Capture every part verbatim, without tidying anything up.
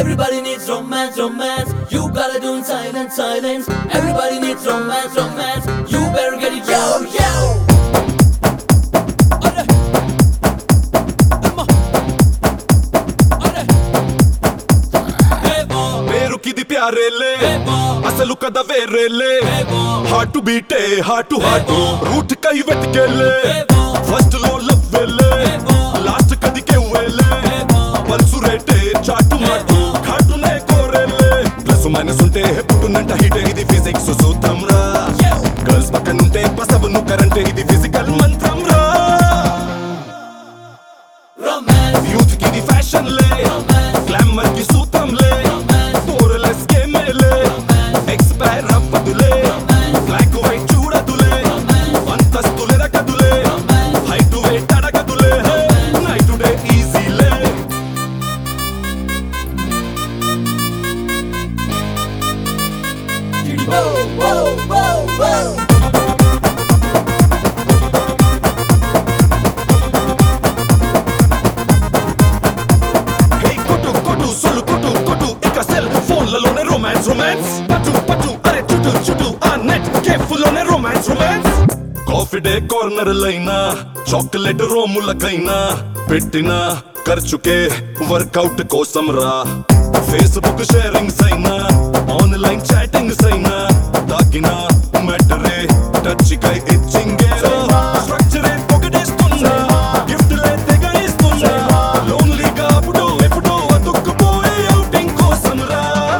Everybody needs romance, romance. You gotta do in silence, silence. Everybody needs romance, romance. You better get it, yo, yo. పేరుకిది ప్యారేలే అసలు కథ వేరేలే heart to బీటే heart to heart route కై వెతికేలే first లో love వేలే last కదికే వేలే పల్సు రేటే చాటు మాటు ఘాటునే కోరేలే ప్లస్ మైనస్ ఉంటే పుట్టునంట హిట్ ఇది ఫిజిక్స్ సూత్రం రా గర్ల్స్ పక్కనుంటే పసవును కరెంటే ఇది ఫిజికల్ మంత్రం రా యూత్ కి ఇది ఫ్యాషన్ లే గ్లామర్ కి సూత్రం లే కాఫీ డే కార్నర్ లైనా చాక్లెట్ రోములకైనా పెట్టిన ఖర్చుకే వర్కౌట్ కోసం రా ఫేస్బుక్ షేరింగ్స్ అయినా ఆన్లైన్ చాటింగ్స్ అయినా తాకిన మ్యాటరే టచ్ కై ఇచ్చింగే స్ట్రక్చరే పొగడేస్తున్నా గిఫ్ట్లే తెగ ఇస్తున్నా లోన్లీగా అప్పుడు ఎప్పుడు అతుక్కుపోయే అవుటింగ్ కోసం రా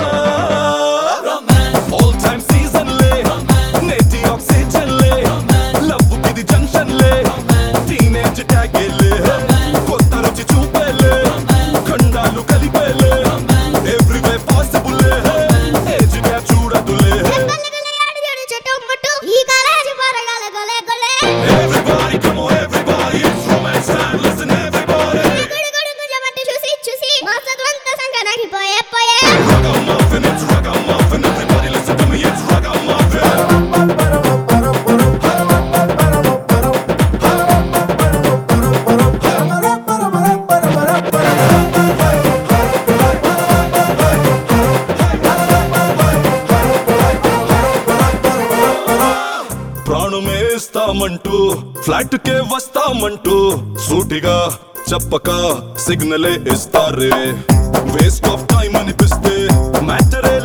ఆల్ టైమ్ సీజన్ లే నేటి ఆక్సిజన్ లే లవ్ కిది జంక్షన్ లే టీనేజ్ ట్యాగేలే కొత్త రుచి చూపేలే ఖండాలు కలిపేలే ఎవ్రీవే పాసిబుల్ ఏజ్ గ్యాప్ చూడదులే Everybody come on everybody it's romance time listen everybody Ragamuffin it's ragamuffin everybody listen to me it's ragamuffin ప్రాణమేస్తామంటూ ఫ్లాట్ కే వస్తామంటూ సూటిగా చెప్పక సిగ్నలే ఇస్తారే వేస్ట్ ఆఫ్ టైం అనిపిస్తే మ్యాటరే